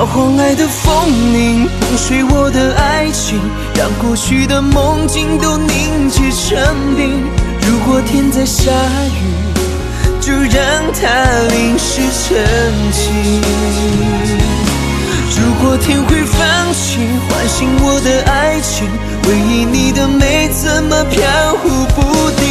摇晃来的风铃碰碎我的爱情，让过去的梦境都凝结成冰。如果天在下雨，就让它淋湿成晴。如果天会放晴，唤醒我的爱情，回忆你的美怎么飘忽不定。